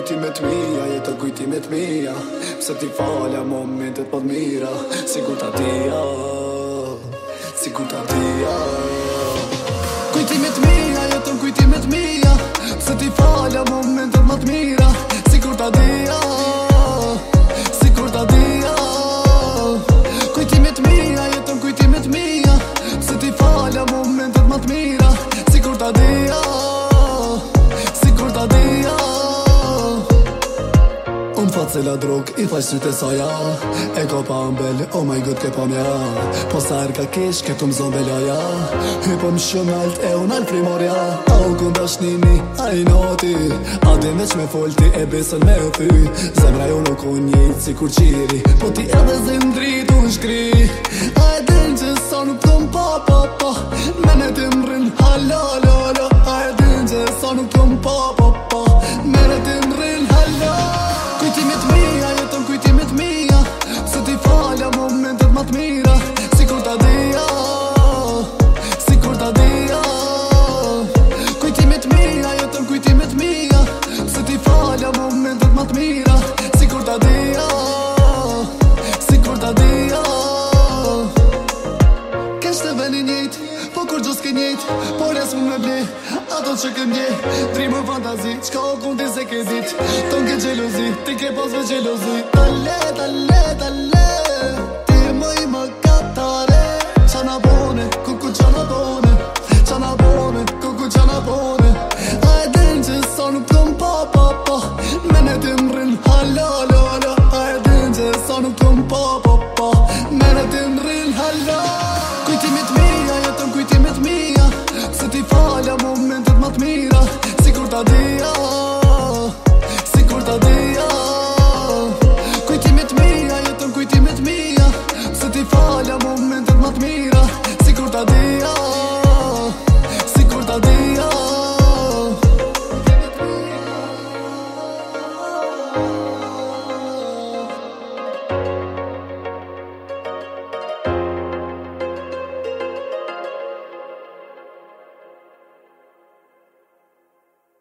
kujtimet mija, jeton kujtimet mija. Pse ti falja momentet po t'mira, sikur ta dija, sikur ta dija. Kujtimet mija, jeton kujtimet mija. Pse ti falja momentet ma t'mira, sikur ta dija, sikur ta dija. Kujtimet mija, jeton kujtimet mija. Pse ti falja momentet ma t'mira, sikur ta dija, sikur ta dija. Unë fatë se la drog, i thash syte saja. E ka pa mbel, oh my god ke pa mja. Po sa ka kesh, ke tu m'zon belaja. Hypëm shumë alt, e unë al primorja. A u kundash nini, a i noti. A din veç me folti, e besën me thy. Zemra jo nuk unë njët si kur qiri. Po ti edhe zindrit unë shkri. A e din që sa nuk tëm pa. Mene ti mrin halal. A e din që sa nuk tëm pa. Mene ti mrin halal. Kujtimet mija, jeton kujtimet mija. Se ti falja momentet ma t'mira, sikur ta dija, sikur ta dija. Kujtimet mija, jeton kujtimet mija. Se ti falja momentet ma t'mira, sikur ta dija, sikur ta dija. Kesh të veni njejt, po kur gjus ke njejt. Por jas mu me ble, ato që këm nje. Trimë fantazi, qka o kundi se ke dit. Ton ke gjelozi, ti ke pas me gjelozi. Tale, tale, tale. Ti më i më katare. Qana bone, kuku qana bone. Qana bone, kuku qana bone. A e din që sa nuk tëm pa. Mene ti mrin halal. A e din që sa nuk tëm pa. Mene ti mrin halal. Kujtimet mija, jeton kujtimet mija. Se ti falja momentet ma t'mira, sikur ta dija,